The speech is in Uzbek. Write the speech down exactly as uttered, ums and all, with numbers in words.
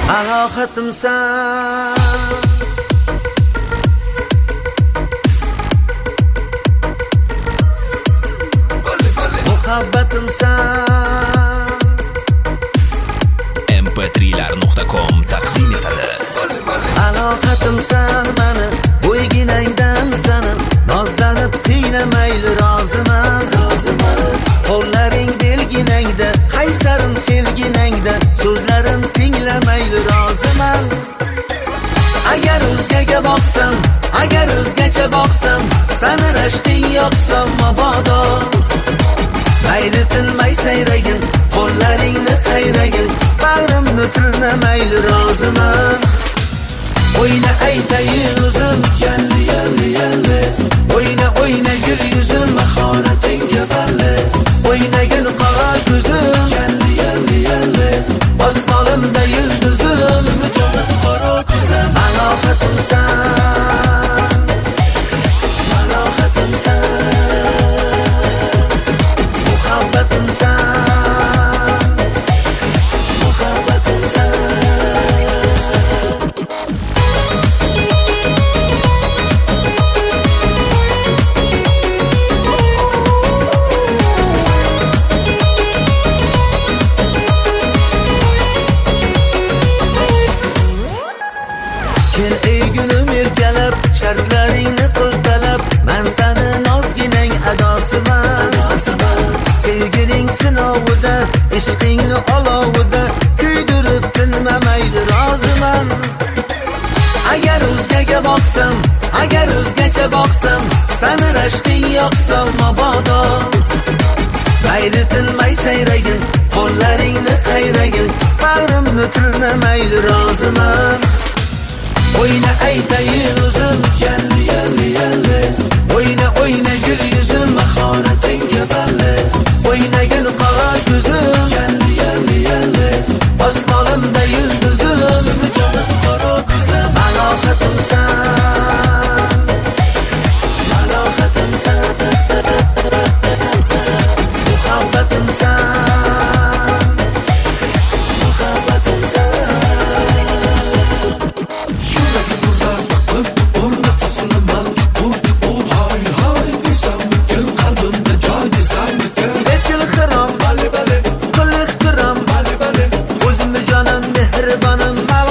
alohatimsan, muhabbatimsan. em pe tri lar nuqta com taqdim etadi. Alohatimsan mani, bo'yginangdan sani nozlanib qiynamayli roziman, roziman. Qo'llaring belginangda, qaysarim felginangda, so'zlarim tinglamayli roziman. Agar o'zgaga boqsam, agar o'zgacha boqsam, sani rashking yoqsam mabodo. Mayli tinmay sayragin, qo'llaringni qayragin, bag'rimni tirnamayli roziman. O'yna aytayin o'zim, yalli yalli yalli. O'yna o'yna gul yuzim, mahoratingga valli. O'ynagin qora ko'zim, yalli yalli yalli. Osmonimda yulduzim, jonim qora ko'zim. Alohatimsan, alohatimsan, muhabbatimsan, muhabbatimsan. Kel ey gulim erkalab, shartlaringni qiltalab, men sani nozginang adosiman, adosiman. Sevgining sinovida, ishqingni olovida, kuydirib tinmamayli roziman. Agar o'zgaga boqsam, agar o'zgacha boqsam, sani rashking yoqsam mabodo. Mayli tinmay sayragin, qo'llaringni qayragin, bag'rimni tirnamayli roziman. O'yna aytayin o'zim, yalli yalli yalli. O'yna o'yna gul yuzim, mahoratingga valli. O'ynagin qora ko'zim, yalli yalli yalli. Osmonimda yulduzim, jonim qora ko'zim. Alohatimsan, alohatimsan, muhabbatimsan, muhabbatimsan. Mehribonum